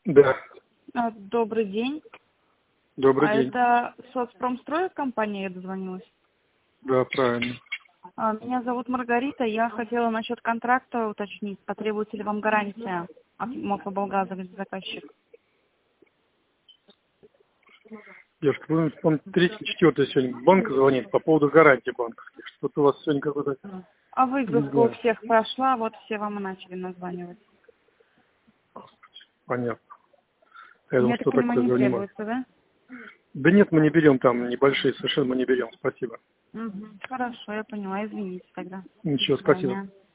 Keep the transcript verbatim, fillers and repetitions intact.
Да, А, Добрый день. добрый А день. это соцпромстрой компания, я дозвонилась? Да, правильно. А, Меня зовут Маргарита. Я хотела насчет контракта уточнить. Потребуется ли вам гарантия от Мотоболгаза, заказчик? Девушка, вы, он тридцать четвёртый сегодня банк звонит по поводу гарантии банковских. Что-то у вас сегодня какой-то, А не выгрузка у знаю, всех прошла, вот все вам и начали названивать. понятно. Я думал, Я так что такое понимаю, не занимает. требуется, да? Да нет, мы не берем там небольшие, совершенно мы не берем. Спасибо. Угу. Хорошо, я поняла. Извините тогда. До Ничего, спасибо. свидания.